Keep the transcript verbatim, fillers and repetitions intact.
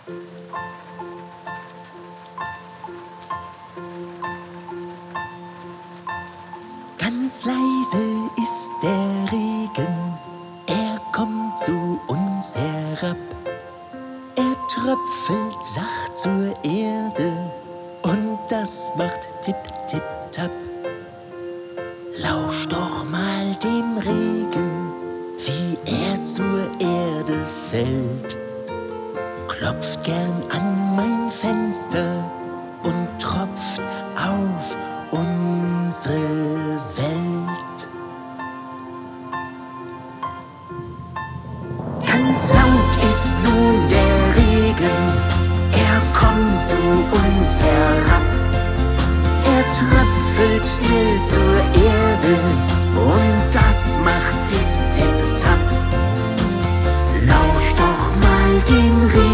Ganz leise ist der Regen, er kommt zu uns herab. Er tröpfelt sacht zur Erde und das macht tipp, tipp, tapp. Lausch doch mal dem Regen, wie er zur Erde fällt. Klopft gern an mein Fenster und tropft auf unsere Welt. Ganz laut ist nun der Regen, er kommt zu uns herab. Er tröpfelt schnell zur Erde und das macht tipp, tipp, tapp. Lausch doch mal dem Regen,